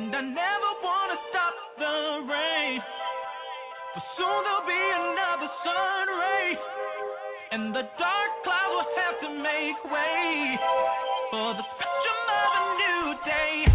And I never wanna stop the rain, but soon there'll be another sun ray, and the dark clouds will have to make way for the spectrum of a new day.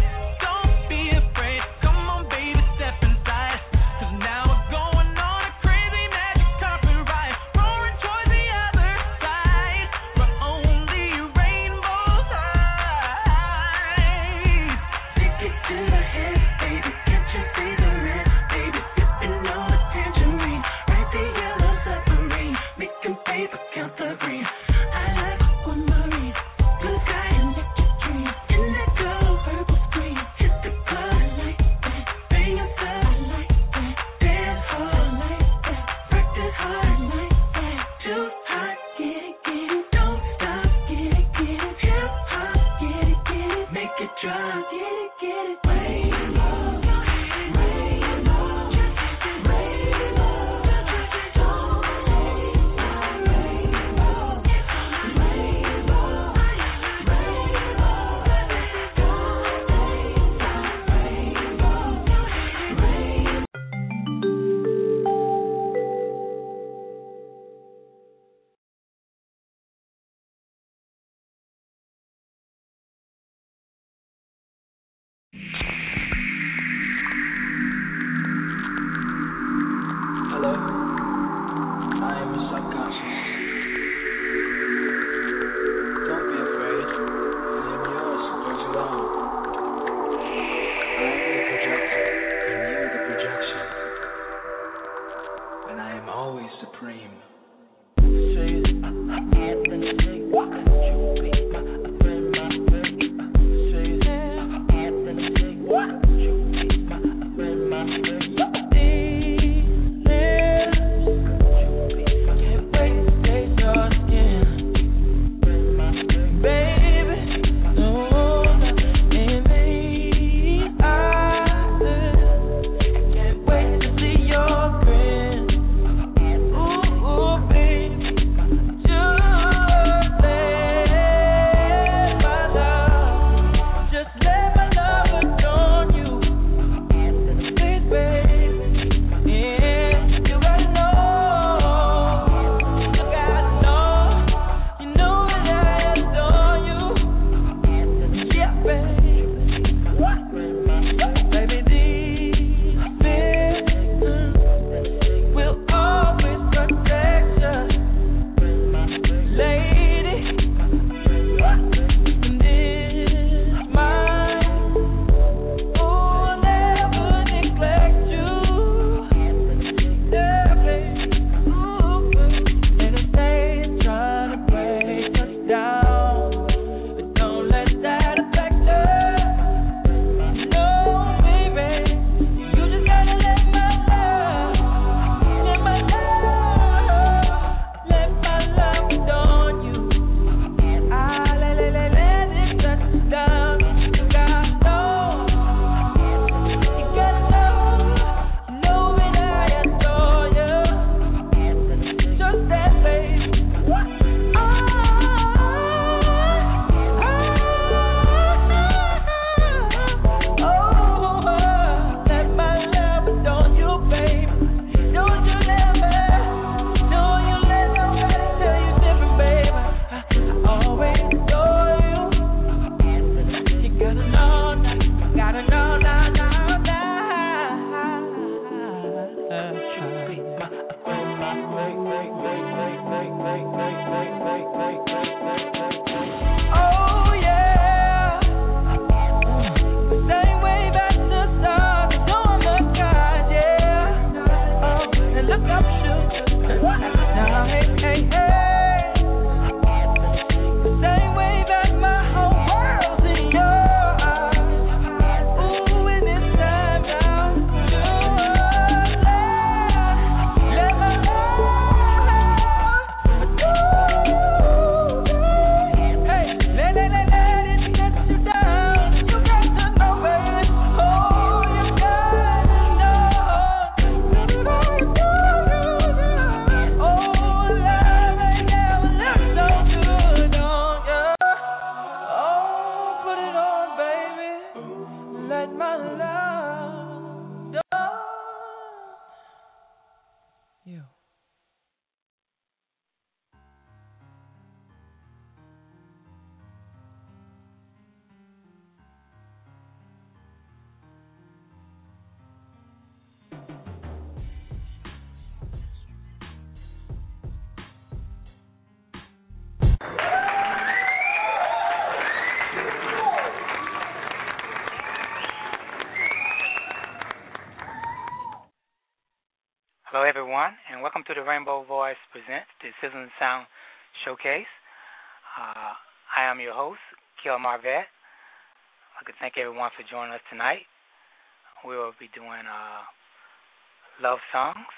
everyone, and welcome to the Rainbow Voice Presents the Sizzling Sound Showcase. I am your host, Kel Marvette. I'd like to thank everyone for joining us tonight. We will be doing love songs.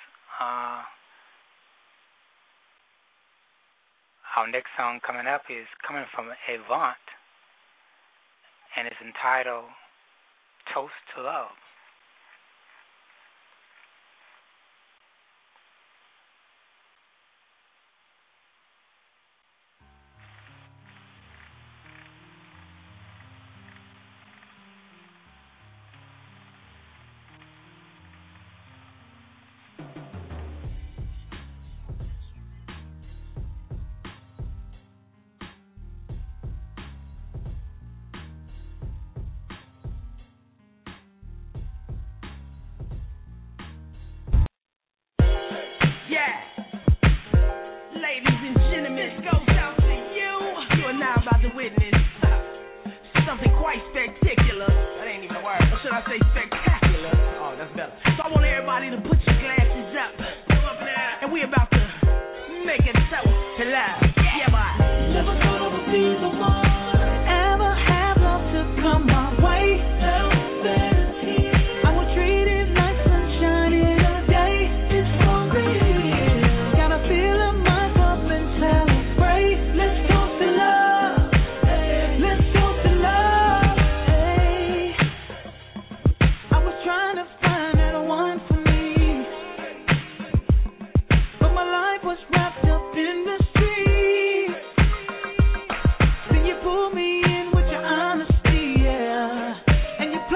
Our next song coming up is coming from Avant, and it's entitled Toast to Love. Pull me in with your honesty, yeah. And you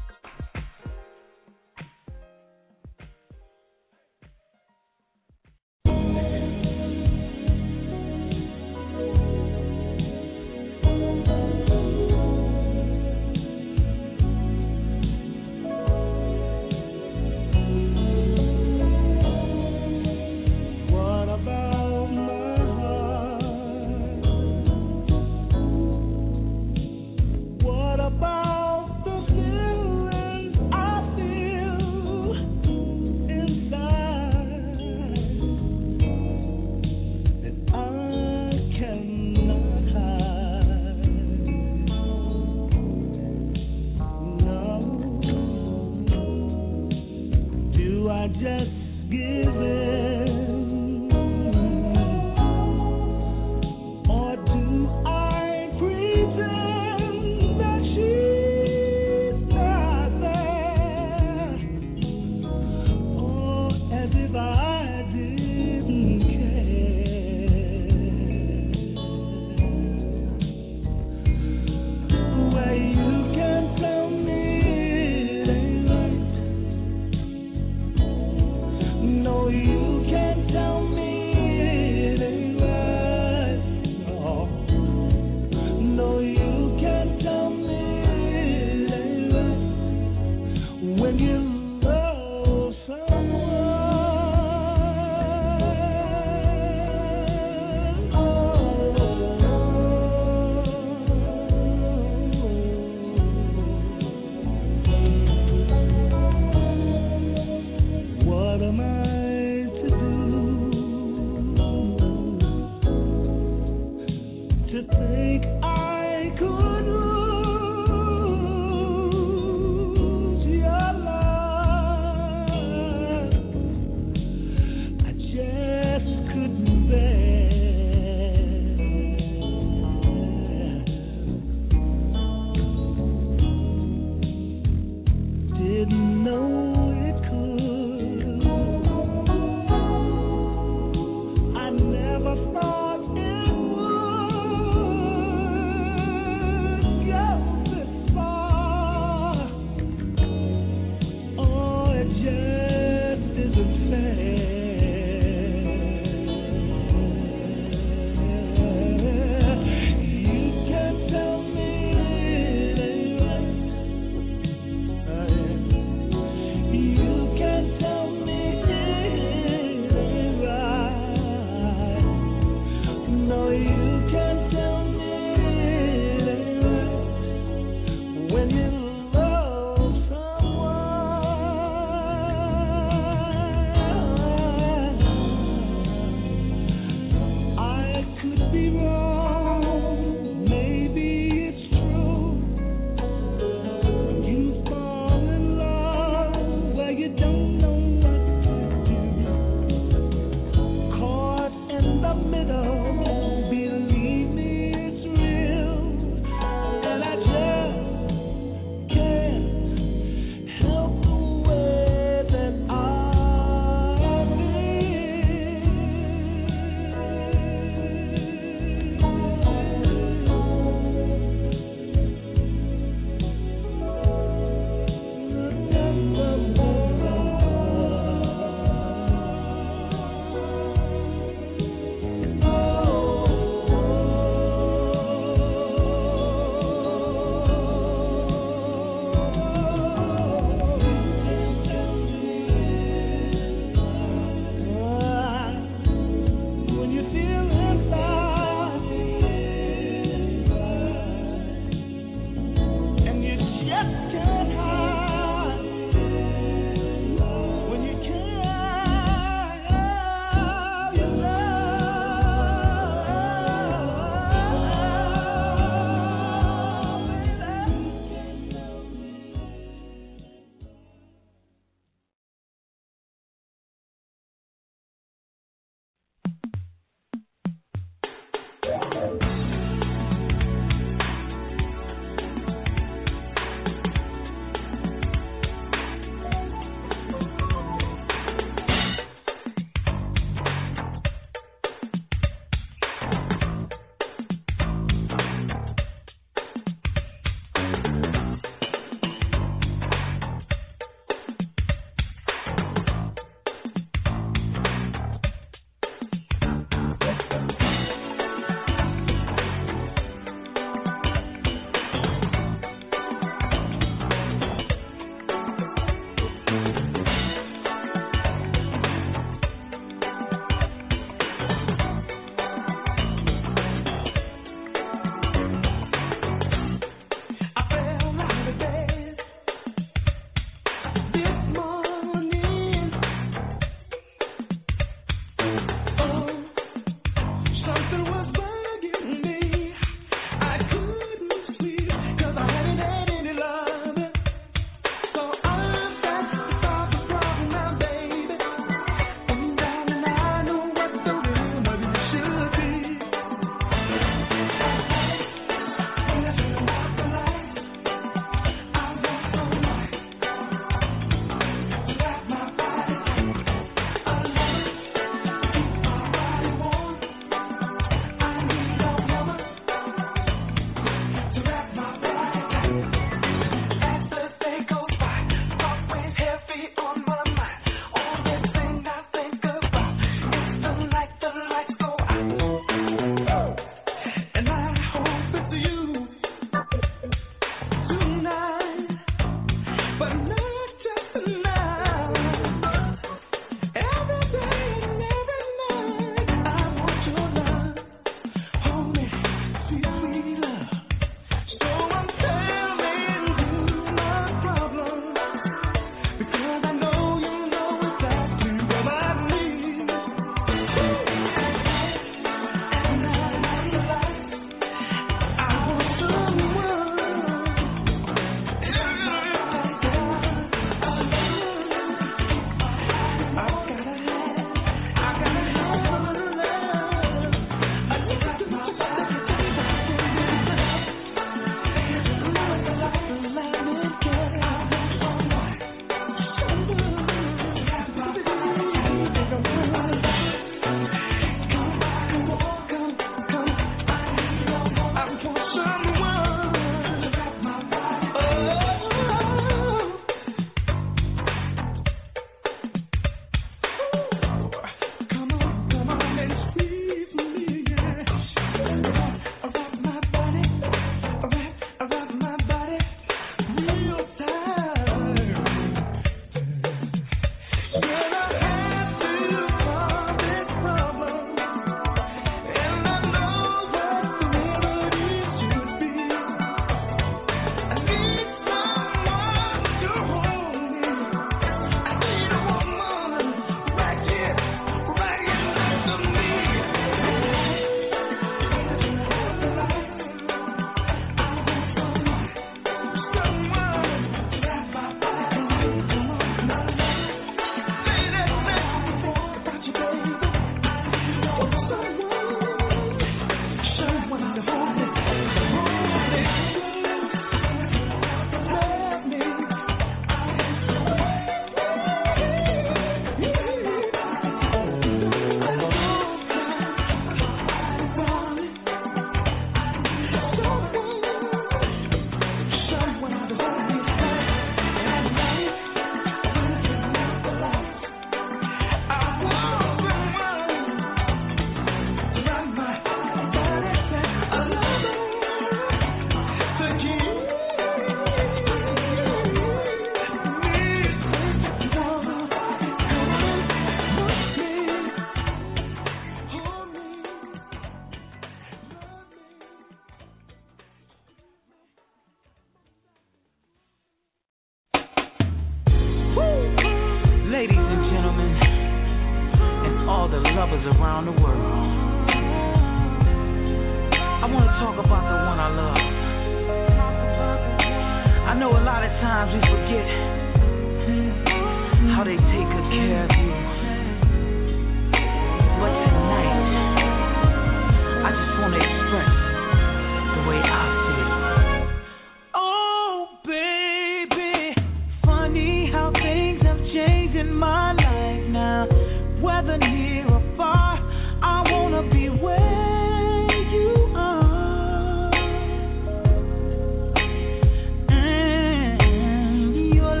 Your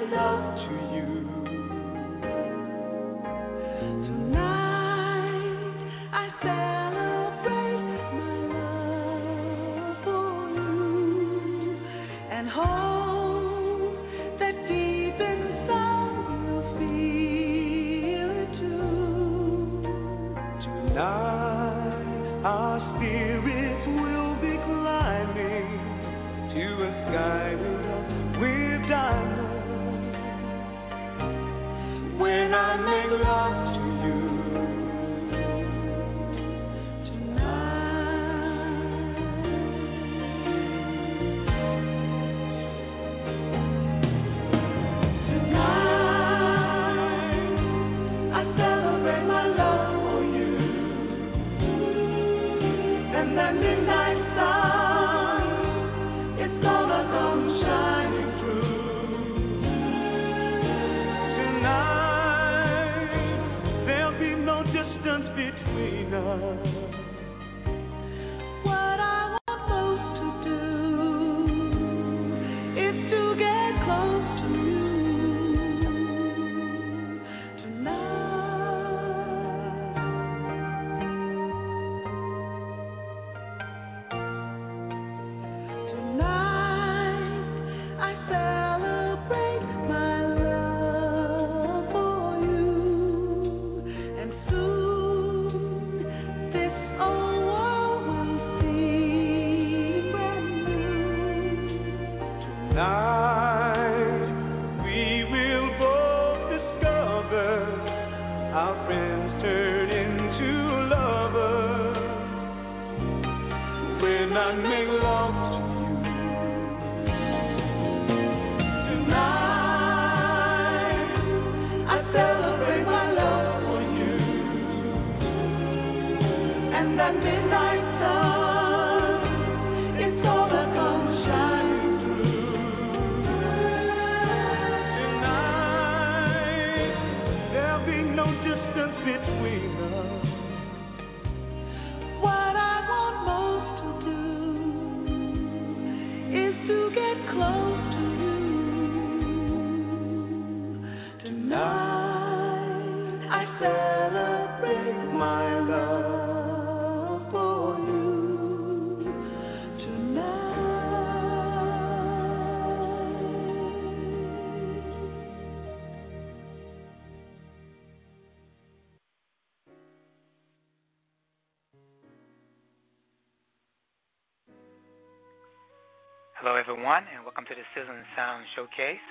Hello, everyone, and welcome to the Sizzling Sound Showcase.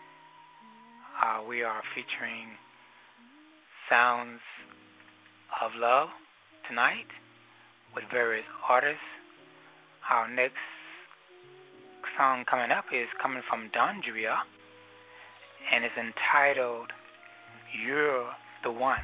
We are featuring sounds of love tonight with various artists. Our next song coming up is coming from Dondria, and it's entitled You're the One.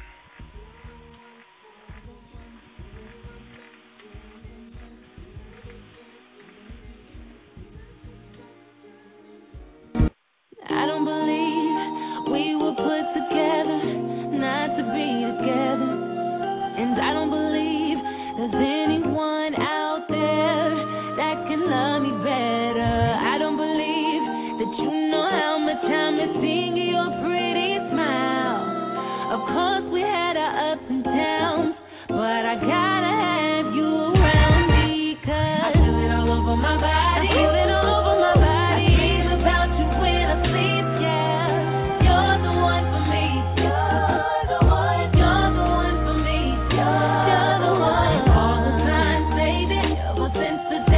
I don't believe we were put together not to be together. And I don't believe there's anyone out there that can love me better. I don't believe that you know how much I miss seeing your pretty smile. Of course we had our ups and downs, but I gotta have you around because I feel it all over my body. I feel it all over my body.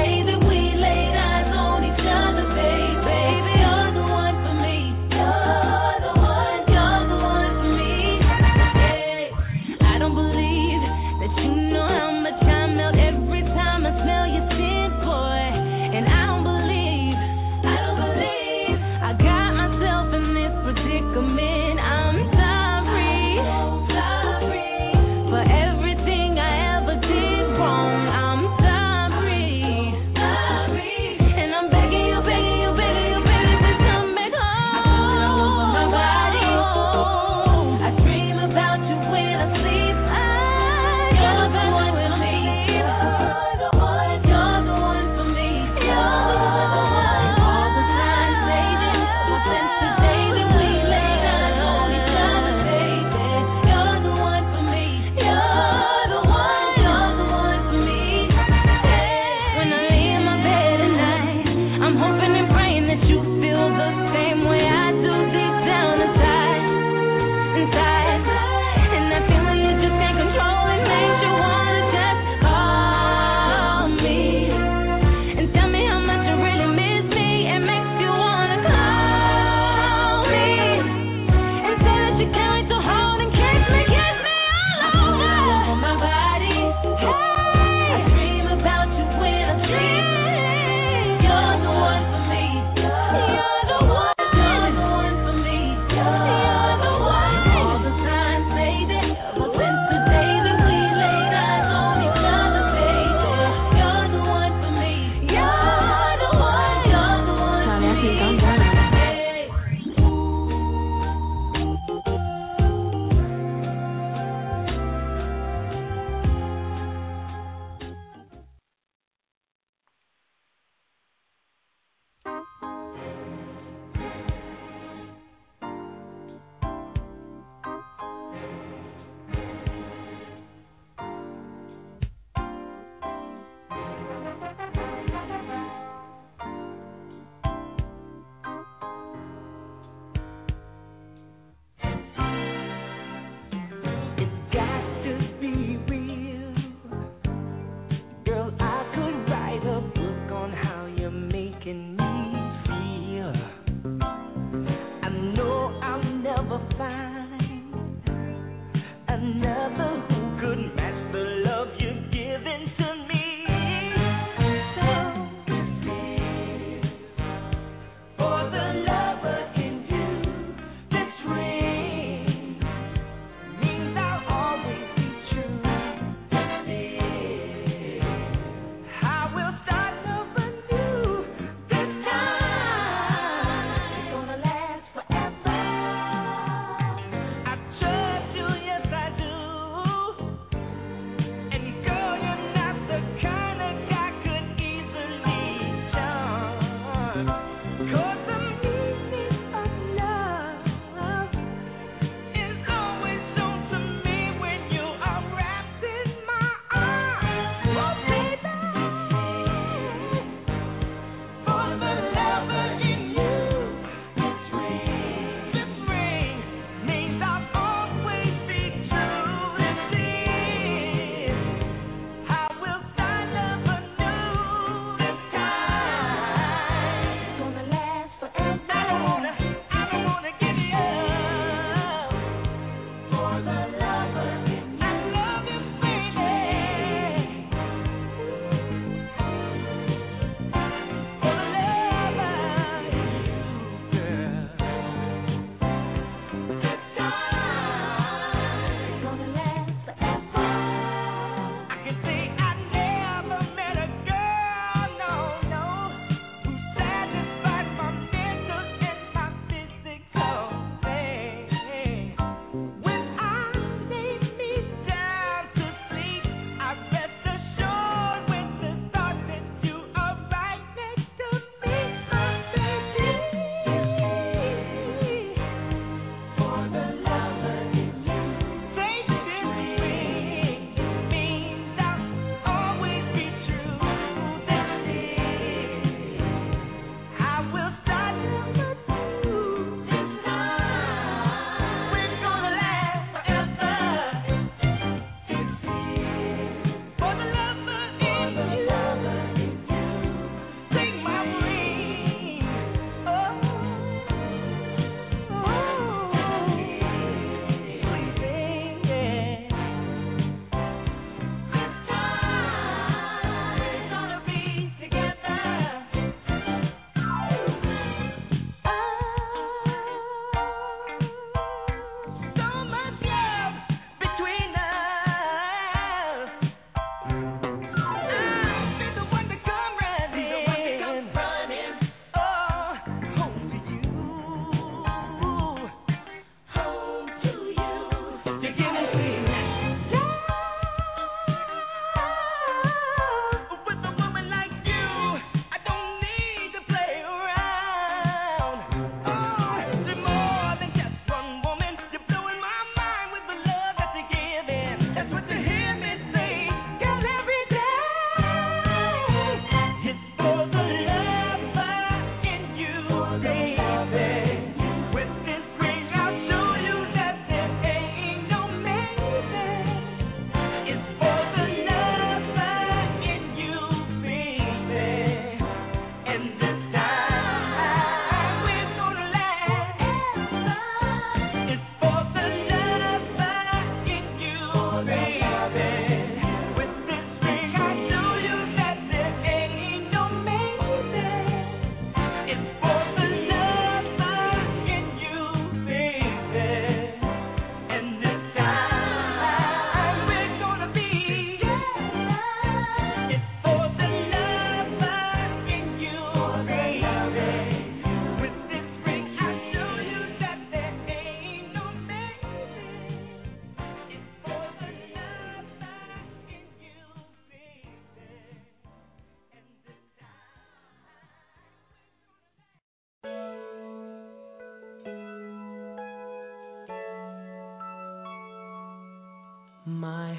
You're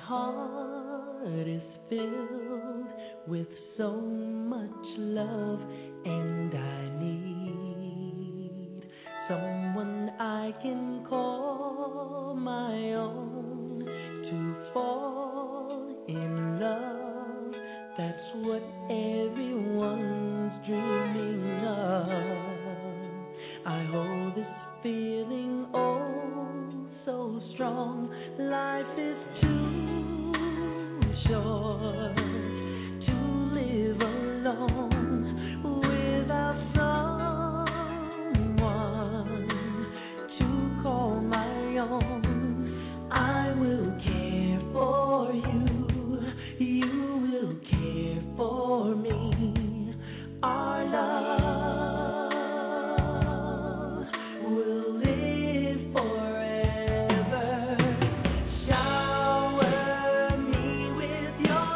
heart is filled with so much love, and I need someone I can call my own to fall in love. That's what everyone's dreaming of. I hold this feeling oh so strong. Life is too short to live alone without someone to call my own. I will care for you, you will care for me. Our love will live forever. Shower me with your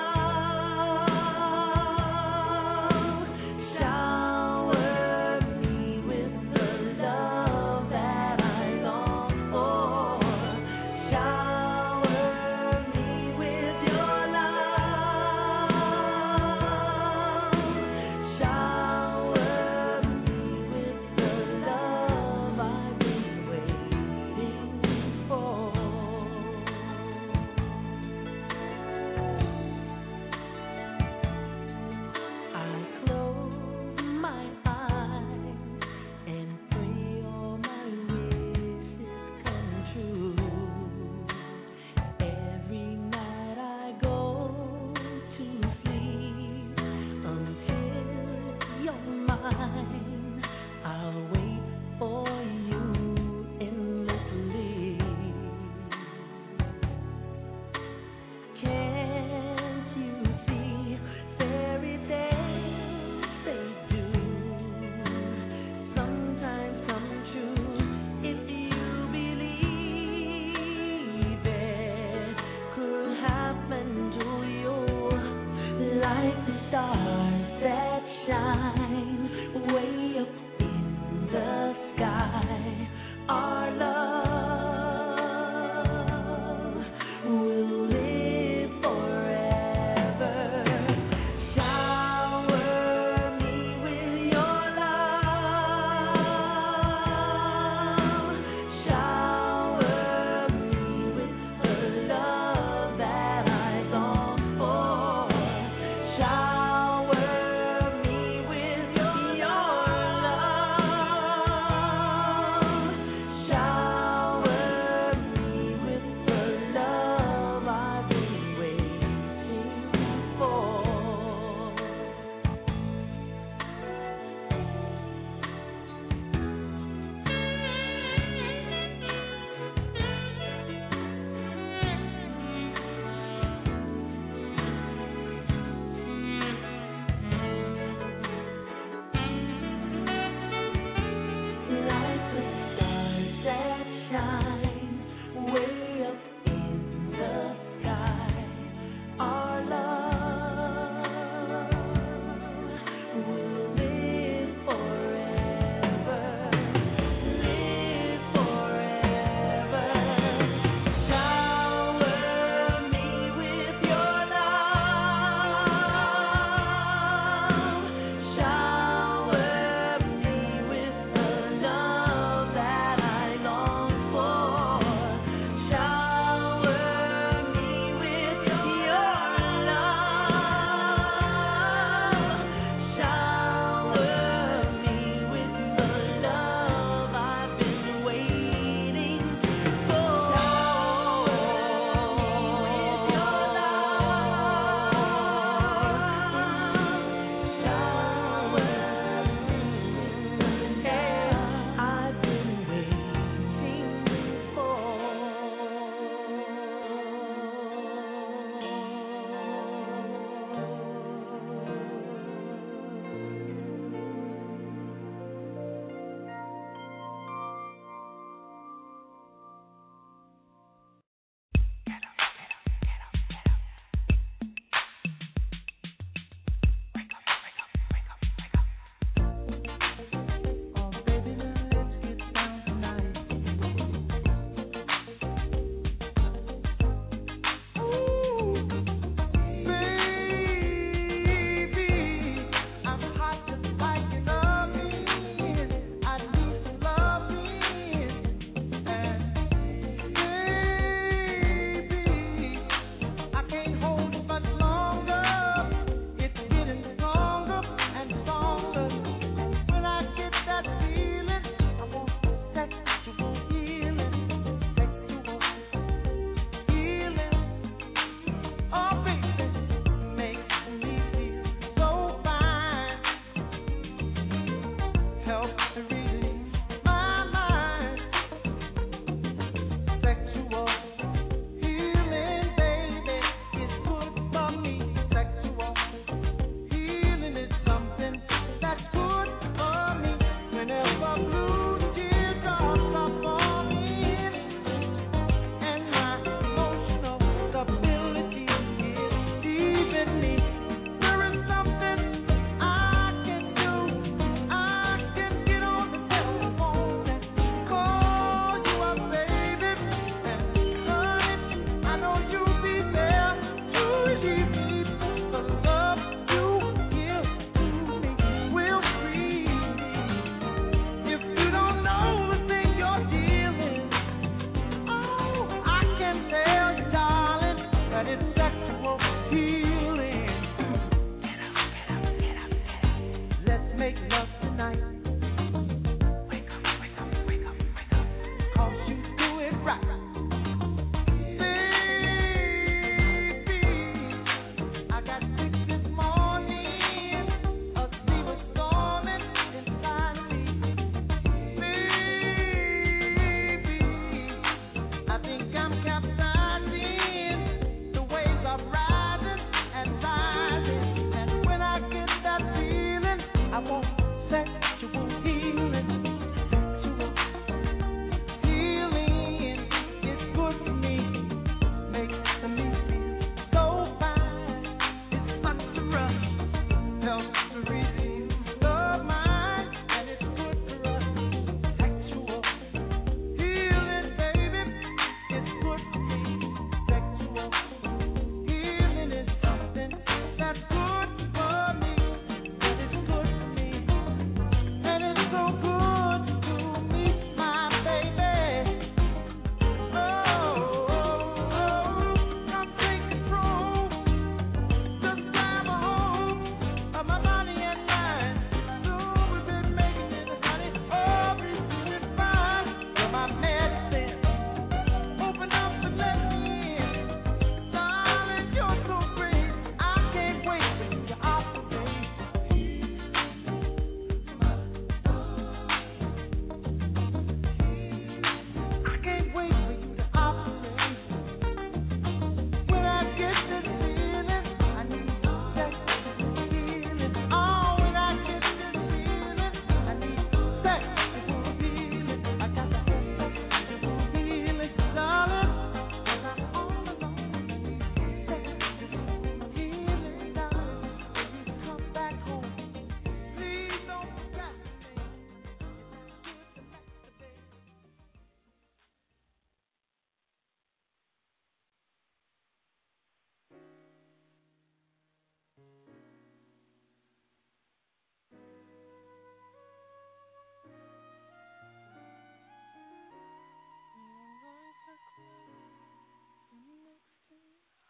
love. Shower me with the love that I long for. Shower me with your love. Shower me with the love I've been waiting for. I close my eyes and pray all my wishes come true. Every night I go to sleep until you're mine. I'll wait for you endlessly. Can't you see fairy tales they do sometimes come true if you believe it could happen to you, like the stars that shine way up in the sky. Our love will live forever. Shower me with your love. Shower me with the love that I long for. Shower me with your love. Shower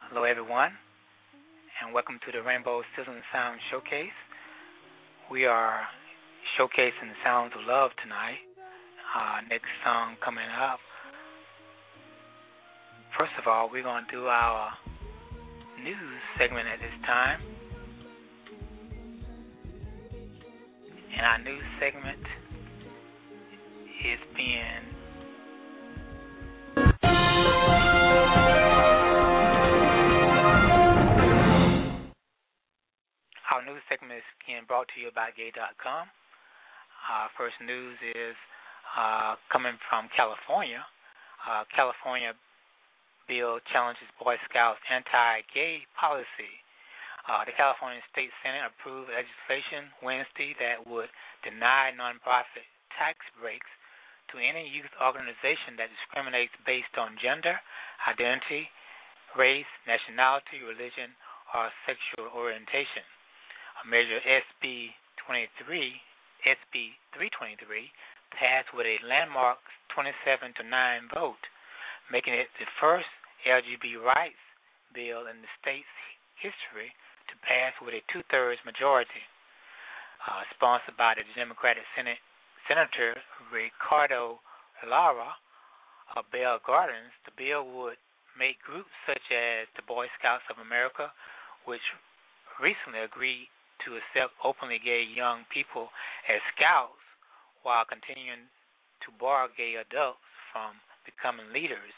Hello, everyone, and welcome to the Rainbow Sizzling Sound Showcase. We are showcasing the sounds of love tonight. Next song coming up. First of all, we're going to do our news segment at this time. And our news segment is being Our news segment is being brought to you by Gay.com. First news is coming from California. California bill challenges Boy Scouts anti-gay policy. The California State Senate approved legislation Wednesday that would deny nonprofit tax breaks to any youth organization that discriminates based on gender, identity, race, nationality, religion, or sexual orientation. Measure SB 323 passed with a landmark 27-9 vote, making it the first LGBT rights bill in the state's history to pass with a two-thirds majority. Sponsored by the Democratic Senator Ricardo Lara of Bell Gardens, the bill would make groups such as the Boy Scouts of America, which recently agreed to accept openly gay young people as scouts while continuing to bar gay adults from becoming leaders,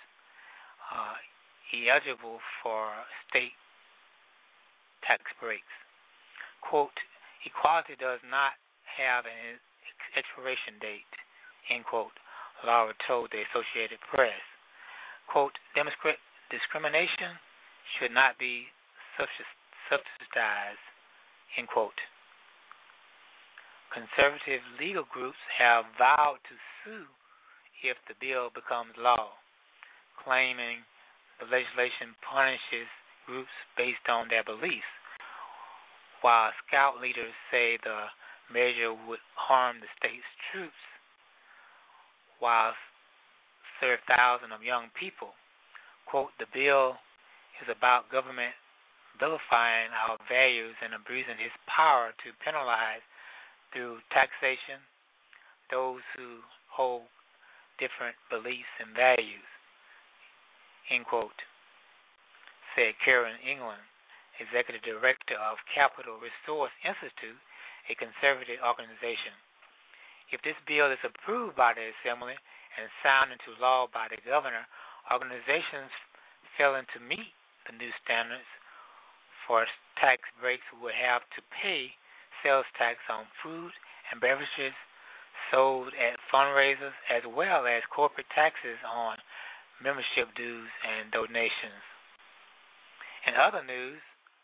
eligible for state tax breaks. Quote, equality does not have an expiration date, end quote, Laura told the Associated Press. Quote, discrimination should not be subsidized, end quote. Conservative legal groups have vowed to sue if the bill becomes law, claiming the legislation punishes groups based on their beliefs, while Scout leaders say the measure would harm the state's troops while serve thousands of young people. Quote, the bill is about government vilifying our values and abusing its power to penalize through taxation those who hold different beliefs and values, end quote, said Karen England, Executive Director of Capital Resource Institute, a conservative organization. If this bill is approved by the Assembly and signed into law by the governor, organizations failing to meet the new standards for tax breaks will have to pay sales tax on food and beverages sold at fundraisers, as well as corporate taxes on membership dues and donations. In other news,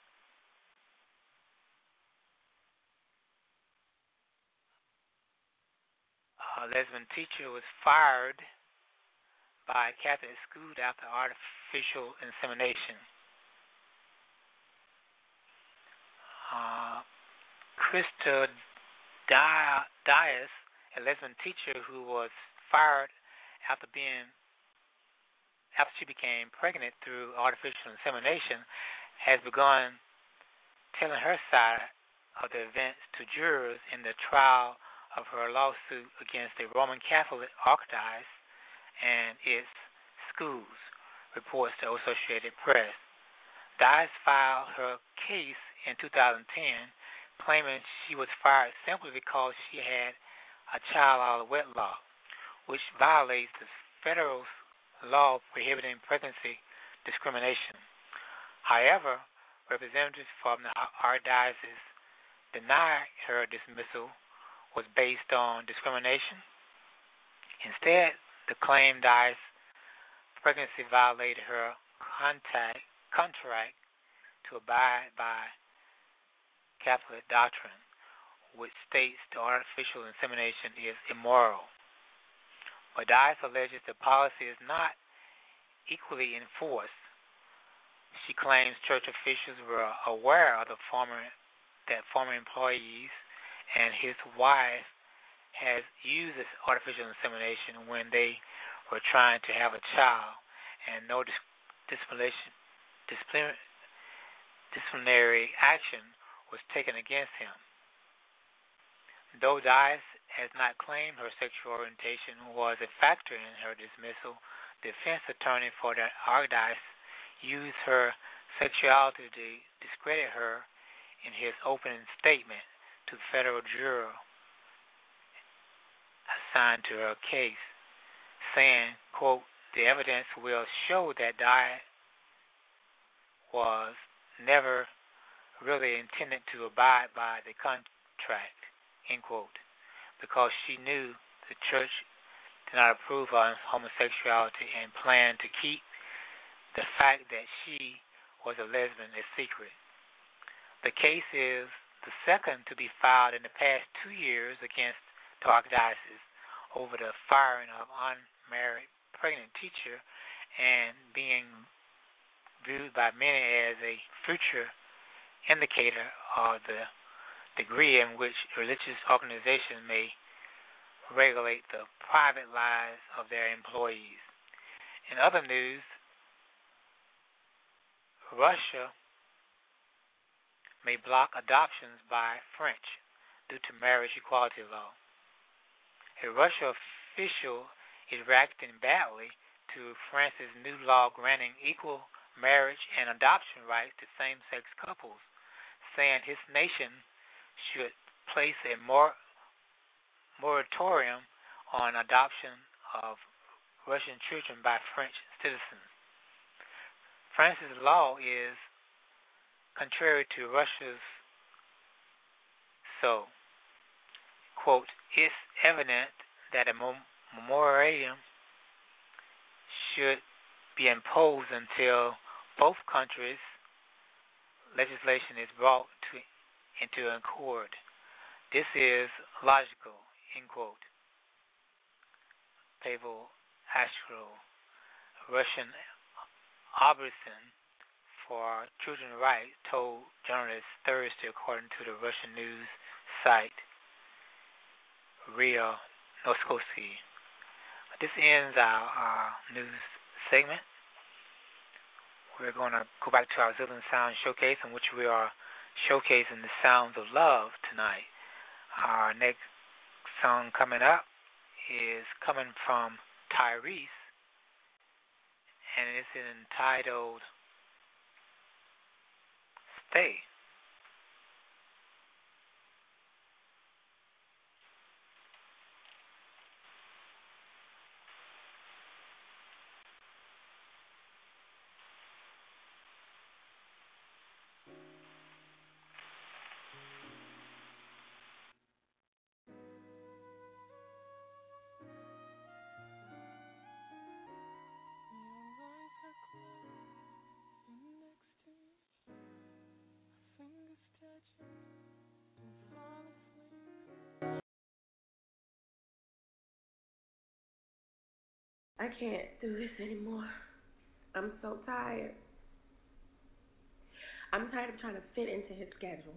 a lesbian teacher was fired by a Catholic school after artificial insemination. Krista Dias, a lesbian teacher who was fired after she became pregnant through artificial insemination, has begun telling her side of the events to jurors in the trial of her lawsuit against the Roman Catholic Archdiocese and its schools, reports the Associated Press. Dias filed her case in 2010, claiming she was fired simply because she had a child out of wedlock, which violates the federal law prohibiting pregnancy discrimination. However, representatives from the archdiocese denied her dismissal was based on discrimination. Instead, the claim Dias' pregnancy violated her contract to abide by Catholic doctrine, which states the artificial insemination is immoral. But Dias alleges the policy is not equally enforced. She claims church officials were aware of that former employees and his wife has used this artificial insemination when they were trying to have a child, and no discrimination disciplinary action was taken against him. Though Dias has not claimed her sexual orientation was a factor in her dismissal, the defense attorney for the archdiocese used her sexuality to discredit her in his opening statement to the federal juror assigned to her case, saying, quote, the evidence will show that Dias was never really intended to abide by the contract, end quote, because she knew the church did not approve of homosexuality and planned to keep the fact that she was a lesbian a secret. The case is the second to be filed in the past 2 years against the archdiocese over the firing of unmarried pregnant teacher and being viewed by many as a future indicator of the degree in which religious organizations may regulate the private lives of their employees. In other news, Russia may block adoptions by French due to marriage equality law. A Russian official is reacting badly to France's new law granting equal marriage and adoption rights to same-sex couples, saying his nation should place a moratorium on adoption of Russian children by French citizens. France's law is contrary to Russia's, so, quote, it's evident that a moratorium should be imposed until both countries' legislation is brought into accord. This is logical, end quote. Pavel Ashkro, Russian ombudsman for children's rights, told journalists Thursday, according to the Russian news site RIA Novosti. This ends our news segment. We're going to go back to our Zillion Sound Showcase, in which we are showcasing the sounds of love tonight. Our next song coming up is coming from Tyrese, and it's entitled Stay. I can't do this anymore. I'm so tired. I'm tired of trying to fit into his schedule.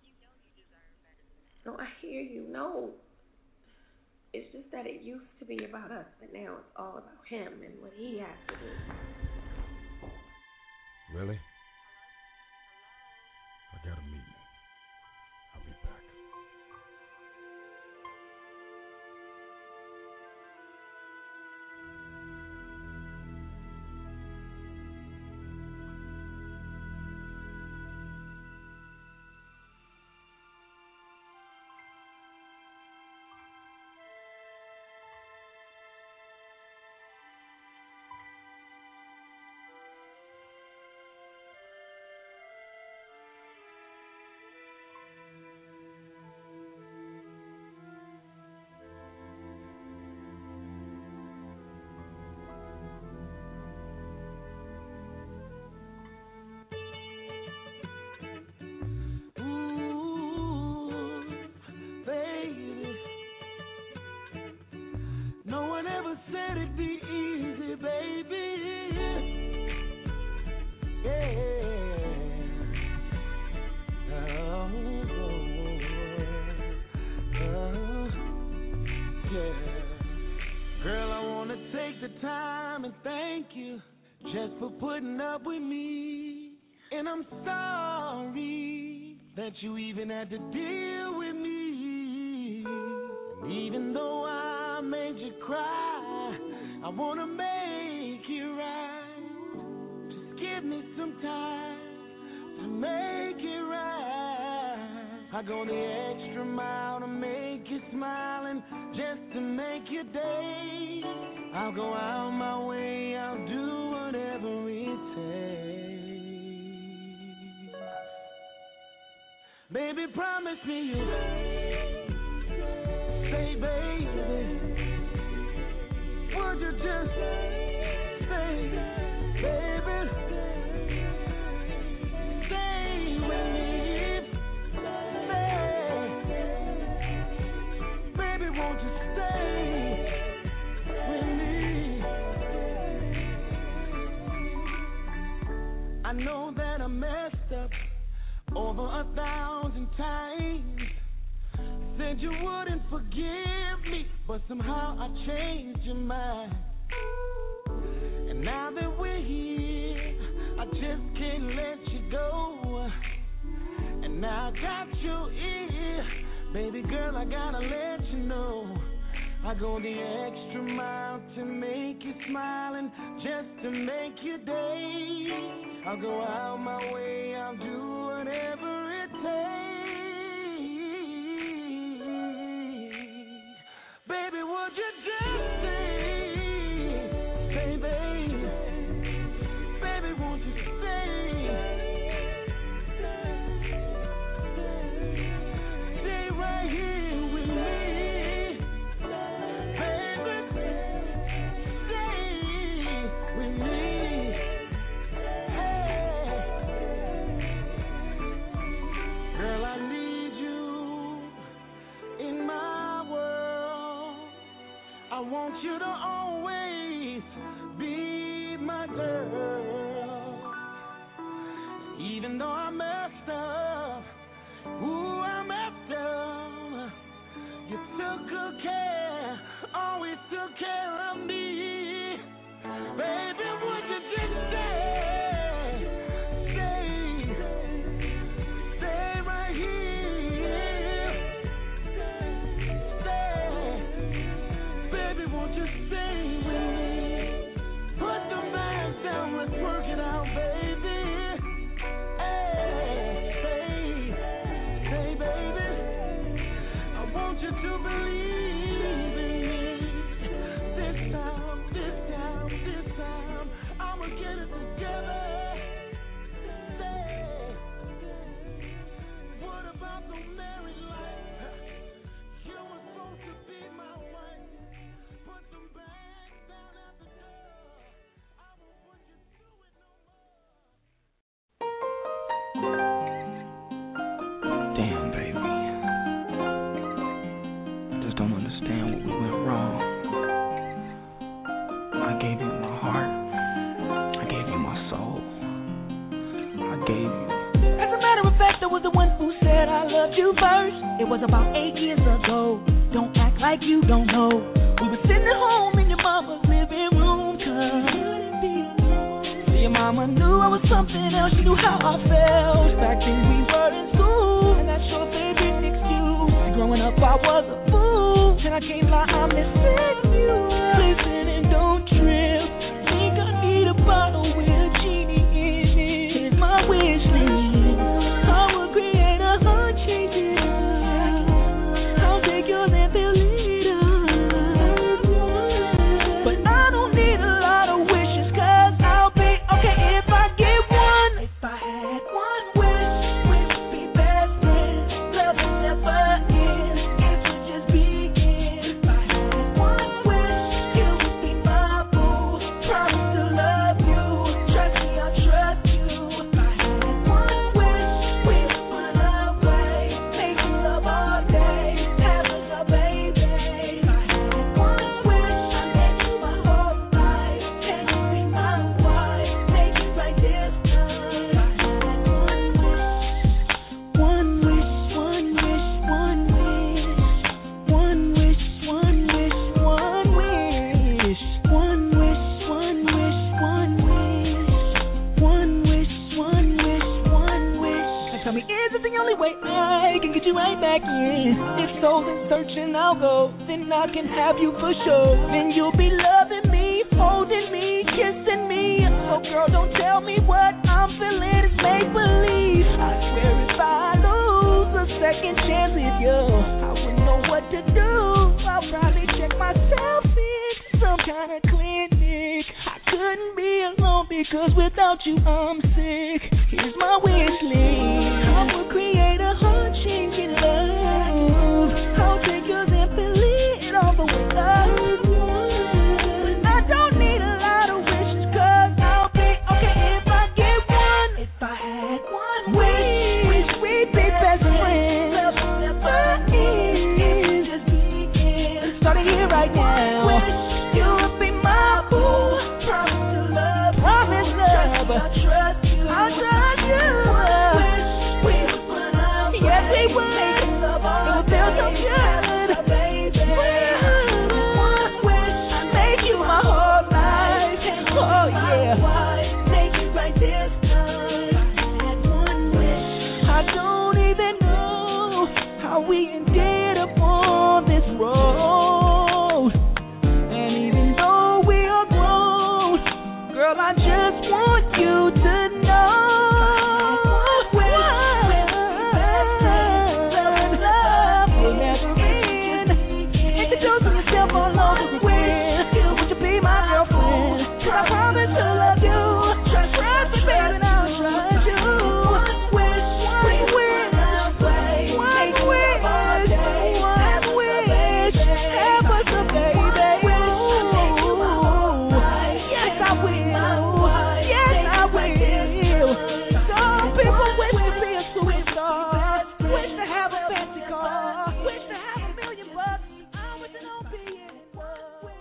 No, I hear you. No. It's just that it used to be about us, but now it's all about him and what he has to do. Really? I got a meeting. I'll be back. Said it'd be easy, baby. Yeah. Yeah. Girl, I wanna take the time and thank you just for putting up with me. And I'm sorry that you even had to deal with me. And even though I made you cry, I wanna make it right. Just give me some time to make it right. I go the extra mile to make you smile and just to make your day. I'll go out my way, I'll do whatever it takes. Baby, promise me you'll stay, baby. Would you just stay, baby? Stay with me. Baby, won't you stay with me? I know that I messed up over 1,000 times. Said you wouldn't forgive me, but somehow I changed your mind. And now that we're here, I just can't let you go. And now I got your ear, baby girl, I gotta let you know. I go the extra mile to make you smile and just to make your day. I'll go out my way, I'll do whatever it takes. Baby, would you just stay, baby? Baby, won't you stay? Stay right here with me. I want you to always be my girl. Even though I messed up, ooh, I messed up. You took good care, always took care of me. Baby, would you just stay right here. Baby, won't you stay with me? Put the bags down, let's work it out, baby. Hey, stay, baby. I want you to believe in me. This time, I'ma get it together. Stay. What about the married life? You were supposed to be my wife. Put them bags down at the door. I won't put you through it no more. Damn, baby. I just don't understand what we went wrong. I gave you my heart. I gave you my soul. I gave you. As a matter of fact, I was the one who said I loved you first. It was about 8 years ago. Don't act like you don't know. We were sitting at home in your mama's living room. See, your mama knew I was something else. She knew how I felt. Back then we were in school, and that's your favorite excuse. Growing up I was a fool, and I can't lie, I miss you. Listen and don't trip. Think I need a bottle with a genie in it. Here's my wish list. I will create a heart changing. I'll take yours and fill it up. But I don't need a lot of wishes, 'cause I'll be okay if I get one. If I had one wish, we'd be best friends. Love will never end. It would just begin. If I had one If so, then searching I'll go. Then I can have you for sure. Then you'll be loving me, holding me, kissing me. So girl, don't tell me what I'm feeling is make-believe. I swear if I lose a second chance with you, I wouldn't know what to do. I'll probably check myself in some kind of clinic. I couldn't be alone because without you I'm sick. Here's my wish list. I will create a heart-changing love. I'll take yours and fill it all the way up. But I don't need a lot of wishes, cause I'll be okay if I get one. If I had one wish we'd be best friends. Starting here right now. You would be my boo. Promise to love. Promise love. I trust you. I trust you. We would put up. Yes, we would. Make love all it would feel so good. Baby. One wish. Make you my whole life. Oh yeah. Make it like this. Had one wish. I don't even know how we ended up on this road. And even though we are grown, girl, I just want you to know. Love will never end. Introduce yourself all over again. Would you be my girlfriend? I promise to love you. Trust me, baby, and I'll trust you. One wish. Help us, baby. Yes, I will. Yes, I will. Some people wish to be a superstar, wish to have a fancy car, wish to have $1 million. I wish it don't be anymore.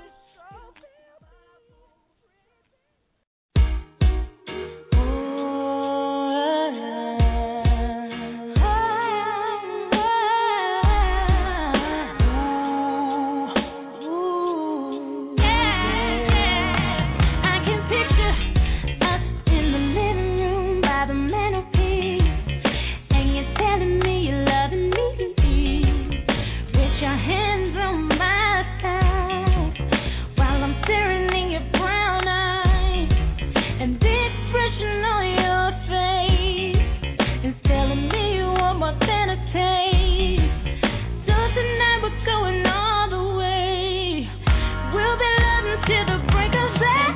I can picture us in the living room by the mantelpiece, and you're telling me you're loving me, with your hands on my thighs, while I'm staring in your brown eyes, and the expression on your face is telling me you want more than a taste. So tonight we're going all the way. We'll be loving till the break of day.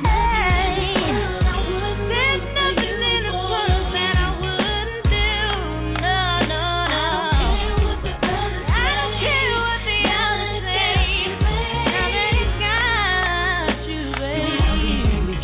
There's nothing in this world that I wouldn't do. No, no, no. I don't care what the others say. Now that it's got you, baby.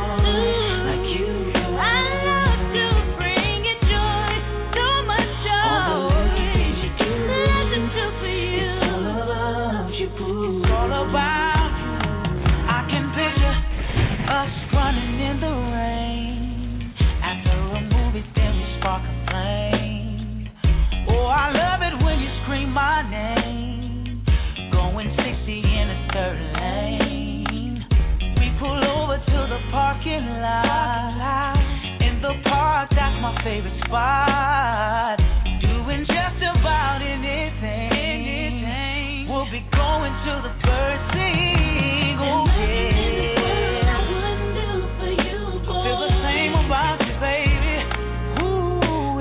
I love to bring you joy, so much joy. Nothing to for you. It's all about you. I can picture us running in the rain. After a movie, then we spark a flame. Oh, I love it when you scream my name. Going 60 in a third lane. We pull over to the parking lot. In the park, that's my favorite spot. Doing just about anything. We'll be going to the bird sing. Oh yeah. Feel the same about you, baby. Ooh,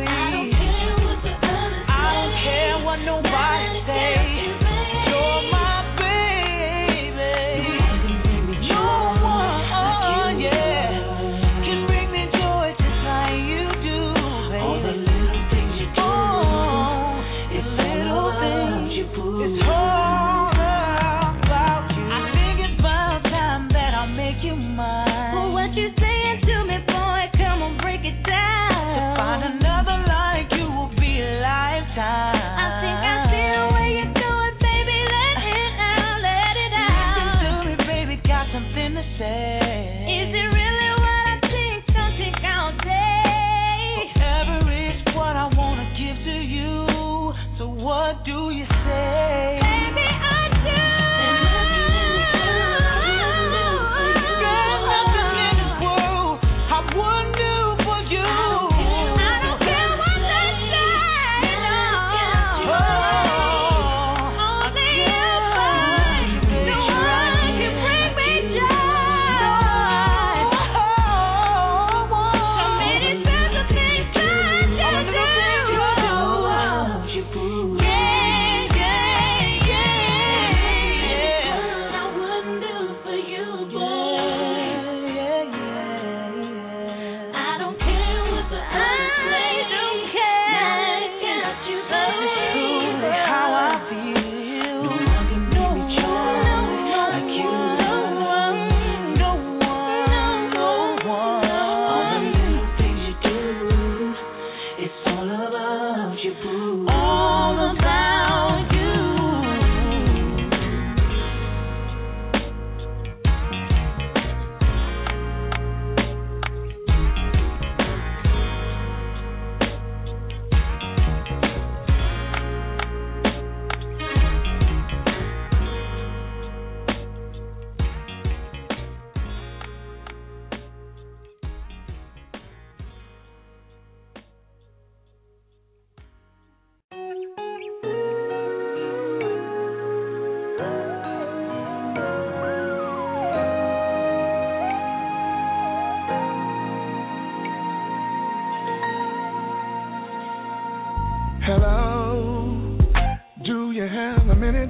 I don't care what nobody say. You're my baby. No one, yeah, can bring me joy just like you do, baby. minute.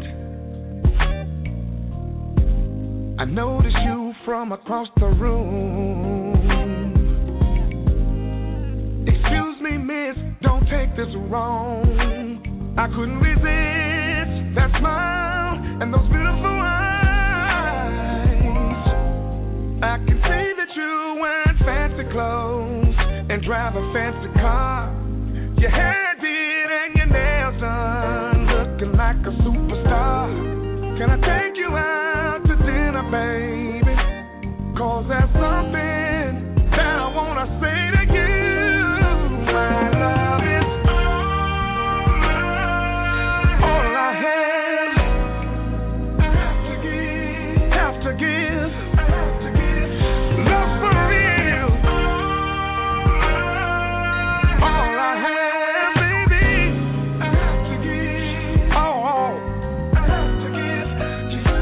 I noticed you from across the room. Excuse me, miss, don't take this wrong. I couldn't resist that smile and those beautiful eyes. I can see that you wearing fancy clothes and drive a fancy car. Your hair did and your nails done, looking like a superstar. Can I take you out to dinner, baby? 'Cause there's something that I wanna say to you. My love is all I have. I have to give. Love for real. All I have, baby. I have to give. Oh, I have to give to you.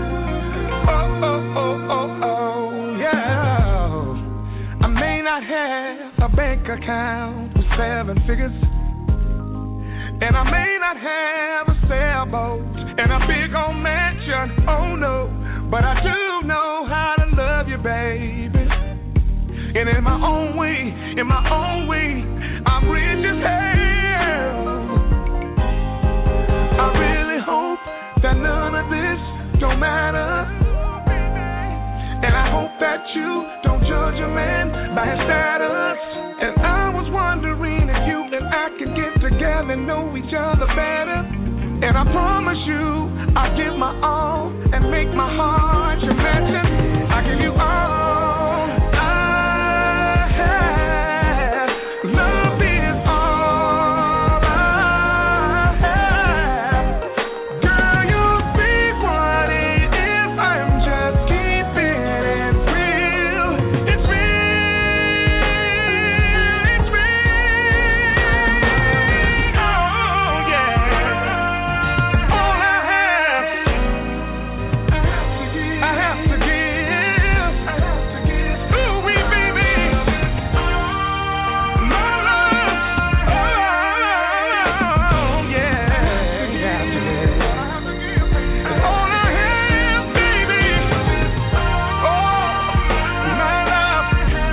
Oh, yeah. I may not have a bank account with 7 figures, and I may not have a sailboat and a big old mansion, oh no, but I do know how to love you, baby. And in my own way, I'm rich as hell. I really hope that none of this don't matter. And I hope that you don't judge a man by his status. And I was wondering if you and I can get together and know each other better. And I promise you, I'll give my all and make my heart your mansion. I give you all I have. Love is all I have. Girl, you'll see what it is. I'm just keeping it real. It's real. It's real. Oh, yeah. All I have, I have to give. Ooh, wee, baby. My love. Oh, yeah. All I have, baby. Oh, my love.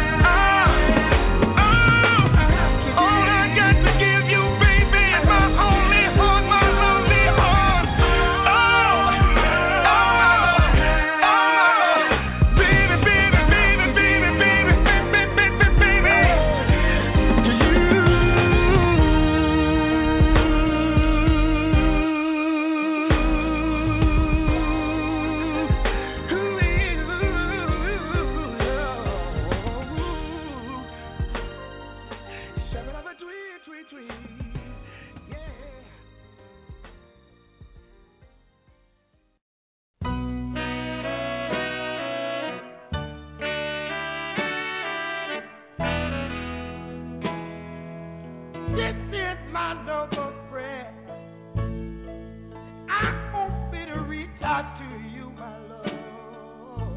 All I got to give you, baby, is my only heart, my only heart. Baby, baby, baby, baby, baby, baby, baby, baby, to you. This is my lover prayer. I hope it'll reach out to you, my love.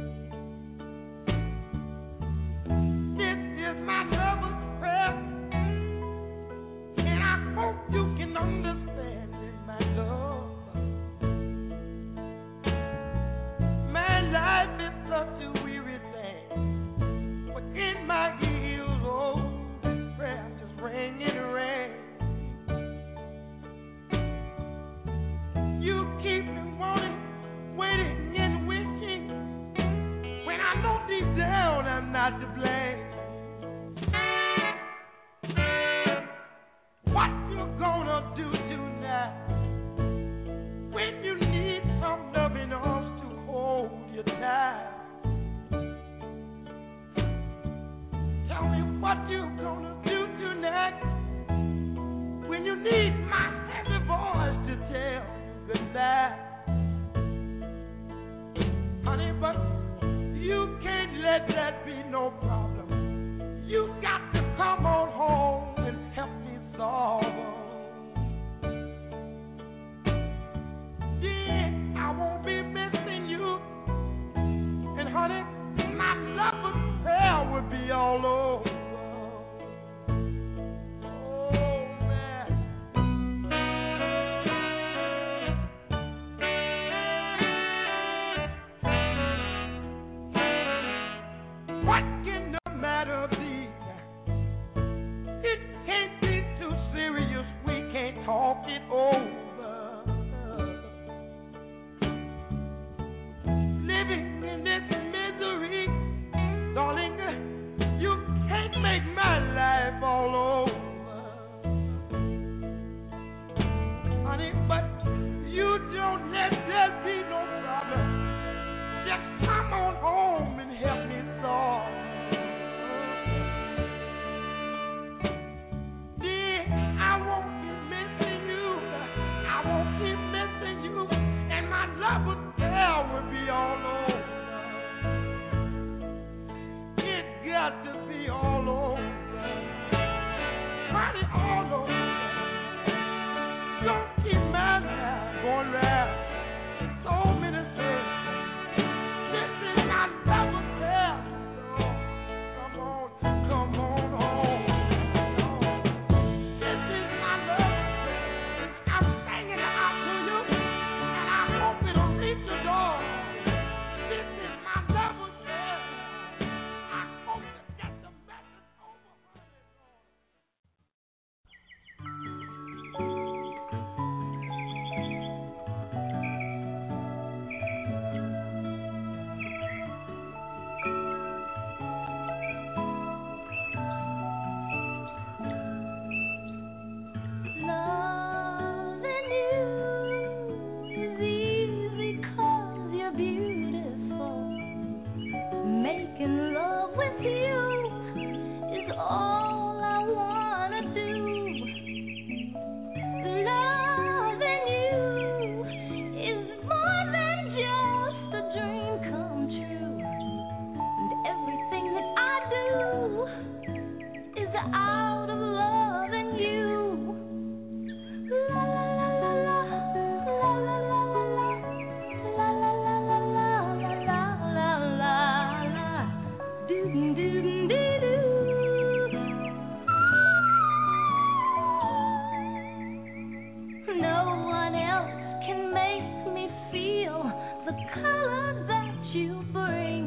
This is my lover's prayer, and I hope you can understand it, my love. My life is such a weary thing, but in my ears, oh, this prayer just rang and rang. You keep me wanting, waiting and wishing, when I know deep down I'm not to blame. What you gonna do tonight when you need some loving arms to hold you tight? Tell me what you gonna do tonight when you need my heavy voice to tell you goodbye. Honey, but you can't let that be no problem. You got to come on home and help me solve them. Yeah, I won't be missing you. And honey, my lover's prayer will be all over. Oh, man. just come on home and help me solve? Dear, I won't keep missing you. I won't keep missing you. And my love will be all over. It got to be all over. Honey, all over. Don't keep my life going round. So many things. This is my love affair. So, come on home. This is my love affair. I'm singing it out to you, and I hope it'll reach the door. This is my love affair. I hope to get the message over. Loving you is easy 'cause you're beautiful. Making love with you is all I wanna do. Loving you is more than just a dream come true. And everything that I do is out of loving you. La la la la la, la la la la la, la la la la la, la la la, doo doo doo doo. No one else can make me feel the color that you bring.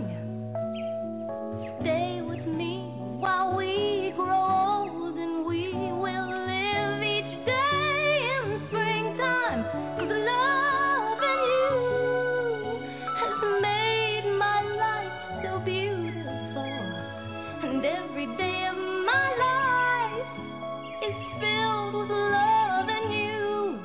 Stay with me while we grow old, and we will live each day in springtime. 'Cause loving you has made my life so beautiful, and every day of my life is filled with loving you.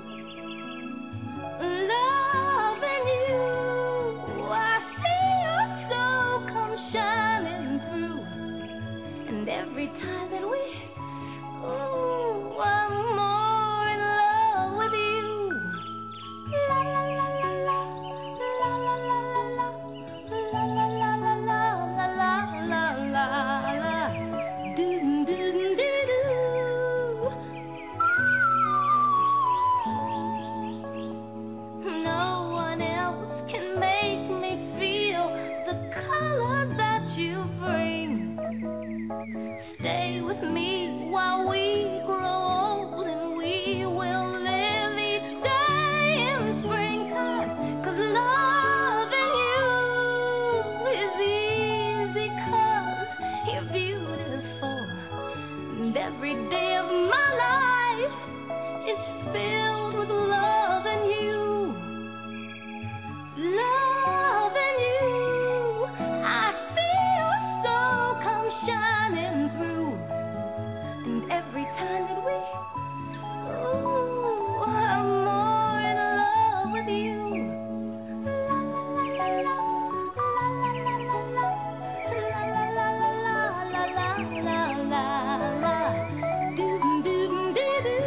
Loving you, I see your soul come shining through. And every time that we, ooh, I'm more in love with you. La la la la la, la la la la la, la la la la la, la la la la, doo doo doo doo. No one else can make me feel the color that you bring. Stay with me while we grow old, and we will live each day in springtime. 'Cause loving you is easy 'cause you're beautiful, and every day of my life is filled with loving you. Loving you, I see your soul come shining through. And every time that we, ooh, I'm more in love with you. La la la la la, la la la la la, la la la la la, la la, doo doo doo doo.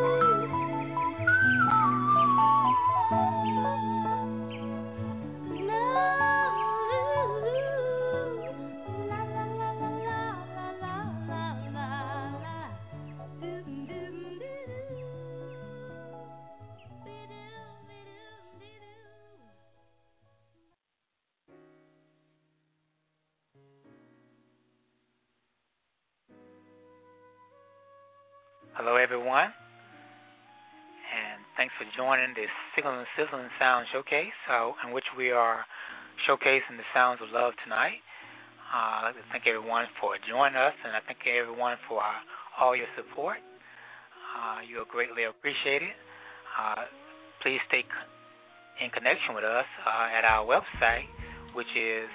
Hello, everyone, and thanks for joining this Sizzling Sound Showcase, in which we are showcasing the sounds of love tonight. I'd like to thank everyone for joining us, and I thank everyone for all your support. You're greatly appreciated. Please stay in connection with us at our website, which is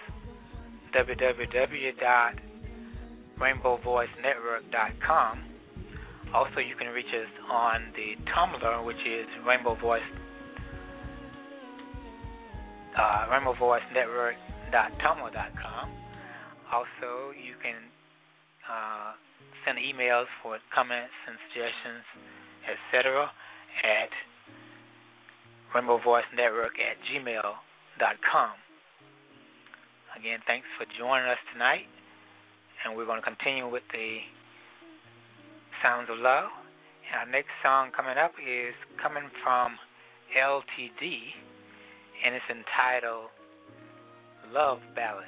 www.rainbowvoicenetwork.com. Also, you can reach us on the Tumblr, which is Rainbow Voice RainbowVoiceNetwork.tumblr.com. Also, you can send emails for comments and suggestions, etc. at RainbowVoiceNetwork@gmail.com. Again, thanks for joining us tonight, and we're going to continue with the Sounds of Love. And our next song coming up is coming from LTD, and it's entitled Love Ballad.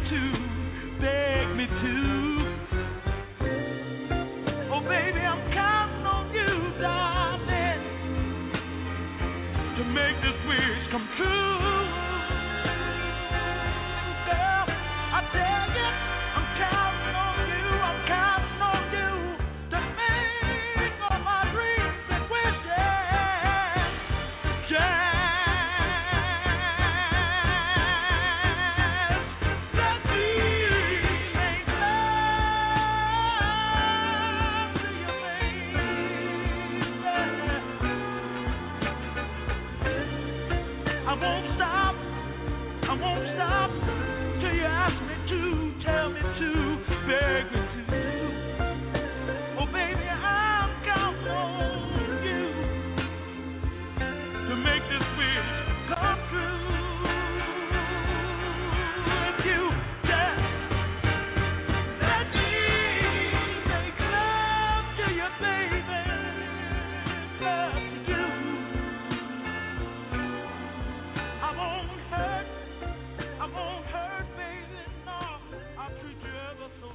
to, beg me to. Oh, baby, I'm counting on you, darling, to make this wish come true. Girl, I tell you, I'm counting on you, I'm counting on you to make all my dreams and wishes. Just let me make love to you, baby. I won't stop till you ask me to, tell me to, beg me to. Oh, baby, I'm counting on you to make this wish come true. If you just let me make love to you, baby, love to you. I won't hurt, baby, no, I'll treat you ever so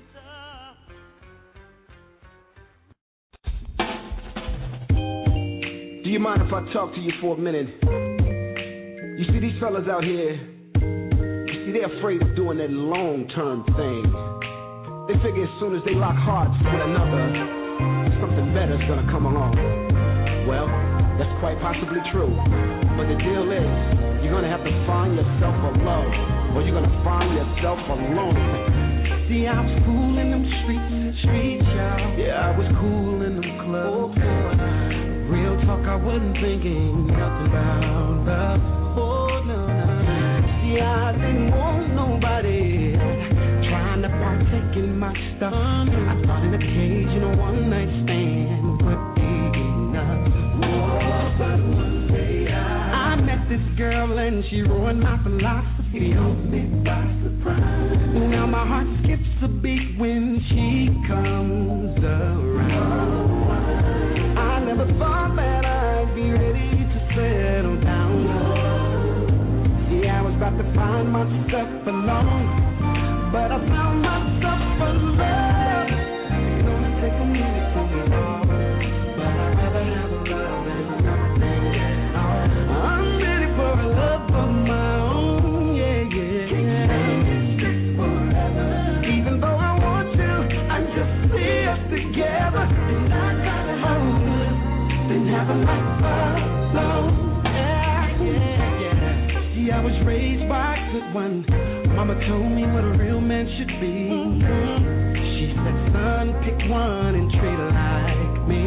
gentle. Do you mind if I talk to you for a minute? You see these fellas out here, you see they're afraid of doing that long-term thing. They figure as soon as they lock hearts with another, something better's gonna come along. Well, that's quite possibly true. But the deal is, you're gonna have to find yourself a love, or you're gonna find yourself alone. See, I was cool in them streets, y'all. Yeah, I was cool in them clubs. Real talk, I wasn't thinking nothing about love. Oh, no. See, I didn't want nobody trying to partake in my stuff. I thought an occasional one-night stand would be enough. But one day I met this girl and she ruined my philosophy. Took me by surprise. Now my heart skips a beat when she comes around. I never thought that I'd be ready to settle down. See, I was about to find myself alone, but I found myself alone. It's gonna take a minute to be all, but I'd rather have a love than nothing at all. I'm ready for a love of my own, yeah. Can't stand this forever. Even though I want to, I just see us together, and I gotta hold it. Been having life alone. Yeah. See, I was raised by a good one. Mama told me what a real man should be. She said, son, pick one and treat her like me.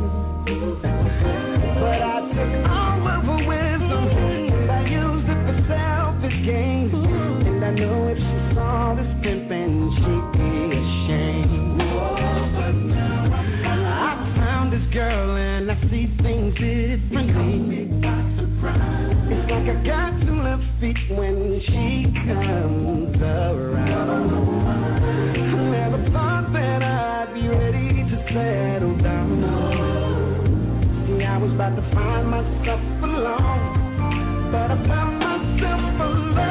But I took all of her wisdom and I used it for selfish gain. And I know if she saw this pimpin', she'd be ashamed. But now I found this girl and I see things differently. It's like I got two left feet when she comes around. I never thought that I'd be ready to settle down. See, I was about to find myself alone, but I found myself alone.